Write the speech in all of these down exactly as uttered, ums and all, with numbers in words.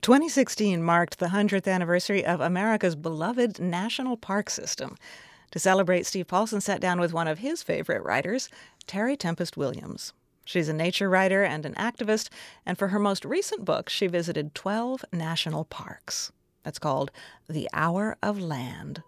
twenty sixteen marked the one hundredth anniversary of America's beloved national park system. To celebrate, Steve Paulson sat down with one of his favorite writers, Terry Tempest Williams. She's a nature writer and an activist, and for her most recent book, she visited twelve national parks. It's called The Hour of Land.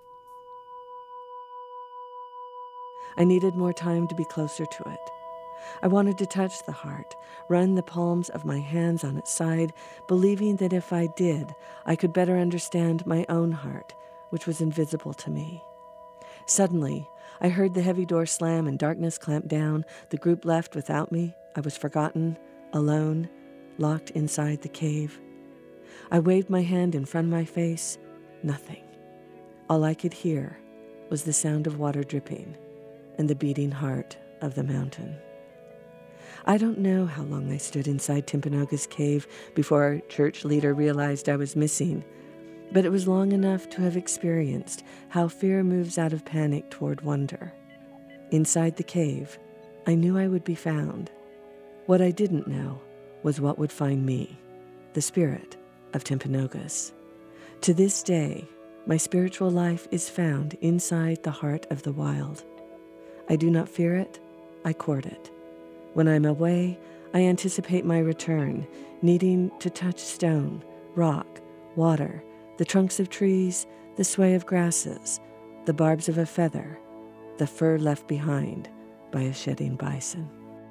I needed more time to be closer to it. I wanted to touch the heart, run the palms of my hands on its side, believing that if I did, I could better understand my own heart, which was invisible to me. Suddenly, I heard the heavy door slam and darkness clamp down. The group left without me. I was forgotten, alone, locked inside the cave. I waved my hand in front of my face. Nothing. All I could hear was the sound of water dripping and the beating heart of the mountain. I don't know how long I stood inside Timpanogos cave before our church leader realized I was missing, but it was long enough to have experienced how fear moves out of panic toward wonder. Inside the cave, I knew I would be found. What I didn't know was what would find me, the spirit of Timpanogos. To this day, my spiritual life is found inside the heart of the wild. I do not fear it, I court it. When I'm away, I anticipate my return, needing to touch stone, rock, water, the trunks of trees, the sway of grasses, the barbs of a feather, the fur left behind by a shedding bison.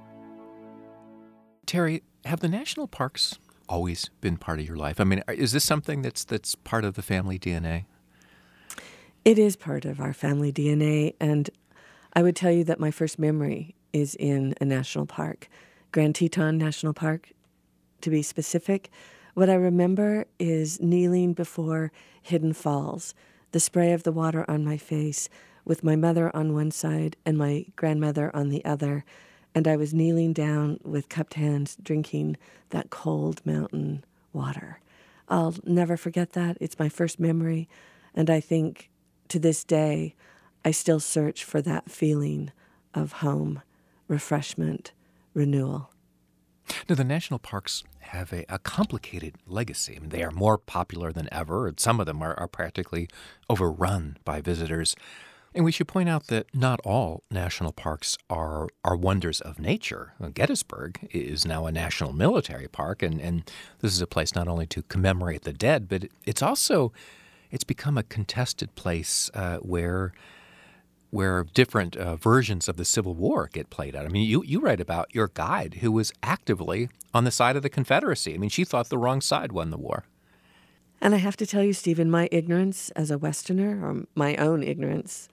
Terry, have the national parks always been part of your life? I mean, is this something that's that's part of the family D N A? It is part of our family D N A, and I would tell you that my first memory is in a national park, Grand Teton National Park, to be specific. What I remember is kneeling before Hidden Falls, the spray of the water on my face, with my mother on one side and my grandmother on the other, and I was kneeling down with cupped hands drinking that cold mountain water. I'll never forget that. It's my first memory, and I think to this day I still search for that feeling of home, refreshment, renewal. Now, the national parks have a, a complicated legacy. I mean, they are more popular than ever, and some of them are, are practically overrun by visitors. And we should point out that not all national parks are, are wonders of nature. Gettysburg is now a national military park, and, and this is a place not only to commemorate the dead, but it's also, it's become a contested place uh, where where different uh, versions of the Civil War get played out. I mean, you, you write about your guide who was actively on the side of the Confederacy. I mean, she thought the wrong side won the war. And I have to tell you, Stephen, my ignorance as a Westerner, or my own ignorance,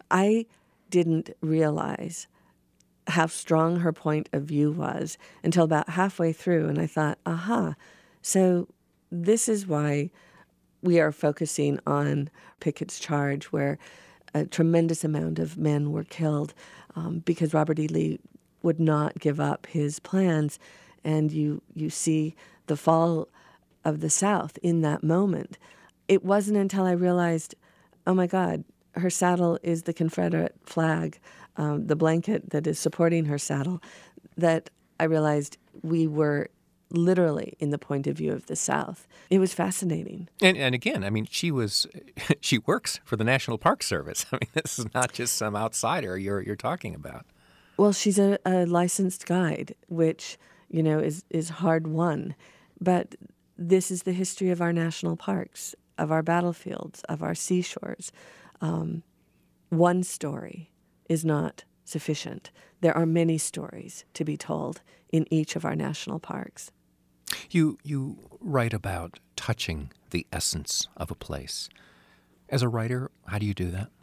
I didn't realize how strong her point of view was until about halfway through, and I thought, aha, so this is why we are focusing on Pickett's charge, where a tremendous amount of men were killed um, because Robert E. Lee would not give up his plans. And you, you see the fall of the South in that moment. It wasn't until I realized, oh my God, her saddle is the Confederate flag, um, the blanket that is supporting her saddle, that I realized we were literally in the point of view of the South. It was fascinating. And, and again, I mean, she was, she works for the National Park Service. I mean, this is not just some outsider you're you're talking about. Well, she's a, a licensed guide, which, you know, is, is hard won. But this is the history of our national parks, of our battlefields, of our seashores. Um, one story is not sufficient. There are many stories to be told in each of our national parks. You you write about touching the essence of a place. As a writer, how do you do that?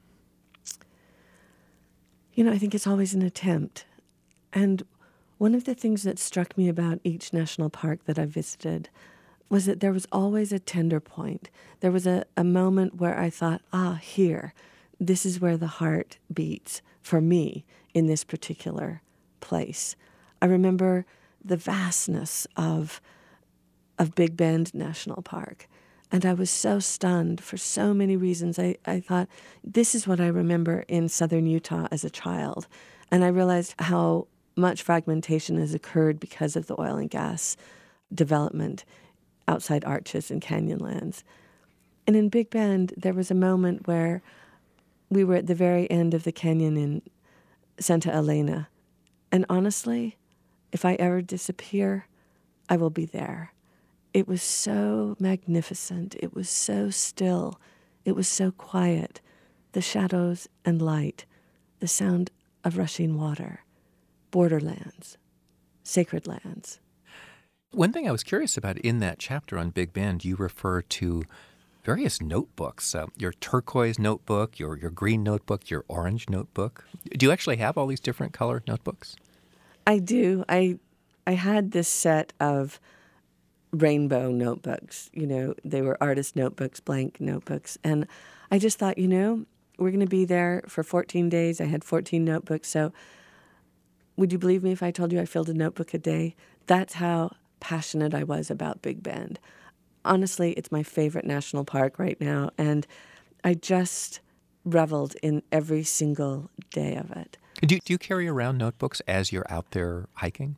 You know, I think it's always an attempt. And one of the things that struck me about each national park that I visited was that there was always a tender point. There was a, a moment where I thought, ah, here, this is where the heart beats for me in this particular place. I remember the vastness of of Big Bend National Park. And I was so stunned for so many reasons. I, I thought, this is what I remember in southern Utah as a child. And I realized how much fragmentation has occurred because of the oil and gas development outside Arches and Canyonlands. And in Big Bend, there was a moment where we were at the very end of the canyon in Santa Elena. And honestly, if I ever disappear, I will be there. It was so magnificent. It was so still. It was so quiet. The shadows and light, the sound of rushing water, borderlands, sacred lands. One thing I was curious about in that chapter on Big Bend, you refer to various notebooks, uh, your turquoise notebook, your, your green notebook, your orange notebook. Do you actually have all these different colored notebooks? I do. I I had this set of rainbow notebooks. You know, they were artist notebooks, blank notebooks. And I just thought, you know, we're going to be there for fourteen days. I had fourteen notebooks. So would you believe me if I told you I filled a notebook a day? That's how passionate I was about Big Bend. Honestly, it's my favorite national park right now. And I just reveled in every single day of it. Do, do you carry around notebooks as you're out there hiking?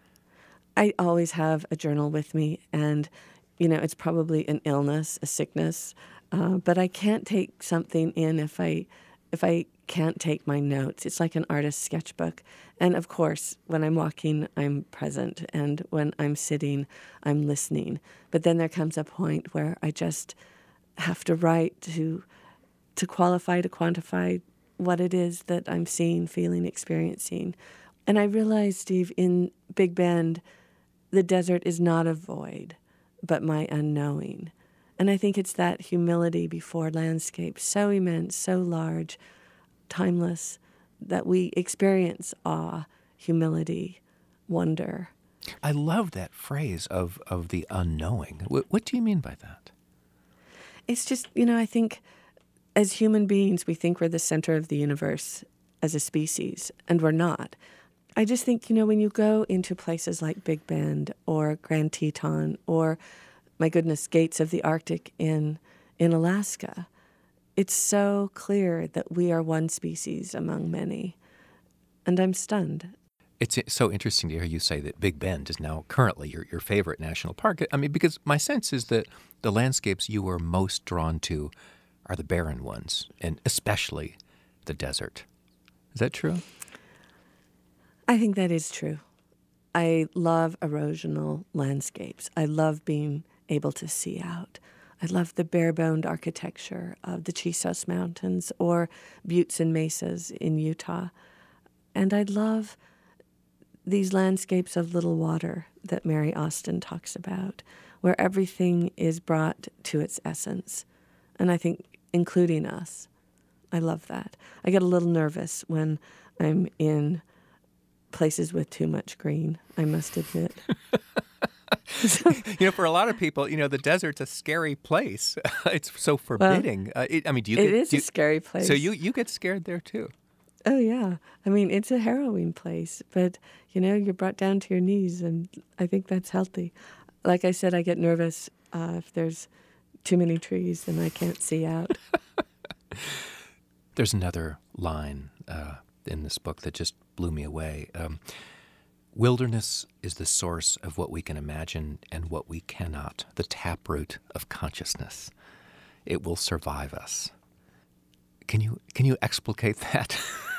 I always have a journal with me, and, you know, it's probably an illness, a sickness, uh, but I can't take something in if I if I can't take my notes. It's like an artist's sketchbook. And, of course, when I'm walking, I'm present, and when I'm sitting, I'm listening. But then there comes a point where I just have to write to to qualify, to quantify what it is that I'm seeing, feeling, experiencing. And I realized, Steve, in Big Bend, the desert is not a void, but my unknowing. And I think it's that humility before landscape, so immense, so large, timeless, that we experience awe, humility, wonder. I love that phrase of, of the unknowing. What, what do you mean by that? It's just, you know, I think as human beings, we think we're the center of the universe as a species, and we're not. I just think, you know, when you go into places like Big Bend or Grand Teton or, my goodness, Gates of the Arctic in in Alaska, it's so clear that we are one species among many. And I'm stunned. It's so interesting to hear you say that Big Bend is now currently your, your favorite national park. I mean, because my sense is that the landscapes you are most drawn to are the barren ones, and especially the desert. Is that true? I think that is true. I love erosional landscapes. I love being able to see out. I love the bare-boned architecture of the Chisos Mountains or buttes and mesas in Utah. And I love these landscapes of little water that Mary Austin talks about, where everything is brought to its essence. And I think including us. I love that. I get a little nervous when I'm in places with too much green, I must admit. You know, for a lot of people, you know, the desert's a scary place. It's so forbidding. Well, uh, it, I mean, do you? It get, is do you, a scary place. So you you get scared there too? Oh yeah. I mean, it's a harrowing place, but you know, you're brought down to your knees, and I think that's healthy. Like I said, I get nervous uh, if there's too many trees and I can't see out. There's another line uh, in this book that just blew me away. Um, Wilderness is the source of what we can imagine and what we cannot, the taproot of consciousness. It will survive us. Can you can you explicate that?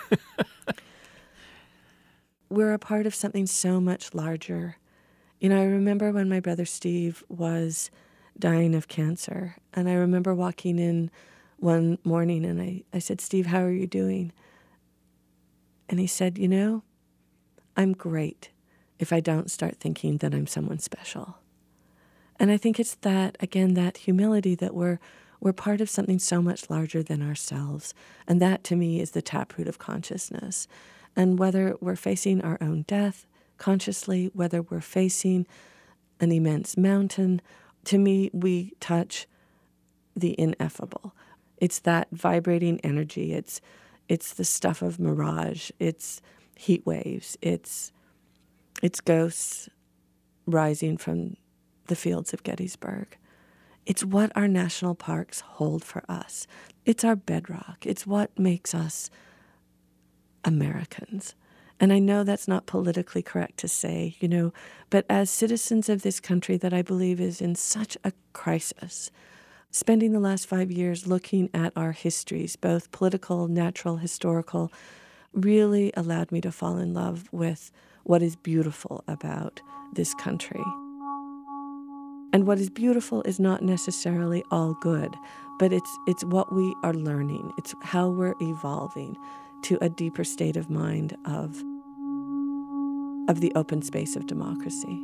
We're a part of something so much larger. You know, I remember when my brother Steve was dying of cancer, and I remember walking in one morning and I, I said, Steve, how are you doing? And he said, you know, I'm great if I don't start thinking that I'm someone special. And I think it's that, again, that humility that we're we're part of something so much larger than ourselves. And that, to me, is the taproot of consciousness. And whether we're facing our own death consciously, whether we're facing an immense mountain, to me, we touch the ineffable. It's that vibrating energy. It's it's the stuff of mirage. It's heat waves. It's it's ghosts rising from the fields of Gettysburg. It's what our national parks hold for us. It's our bedrock. It's what makes us Americans. And I know that's not politically correct to say, you know, but as citizens of this country that I believe is in such a crisis, spending the last five years looking at our histories, both political, natural, historical, really allowed me to fall in love with what is beautiful about this country. And what is beautiful is not necessarily all good, but it's it's what we are learning. It's how we're evolving to a deeper state of mind of, of the open space of democracy.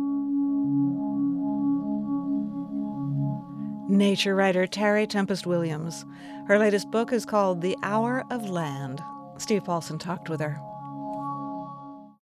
Nature writer Terry Tempest Williams. Her latest book is called The Hour of Land. Steve Paulson talked with her.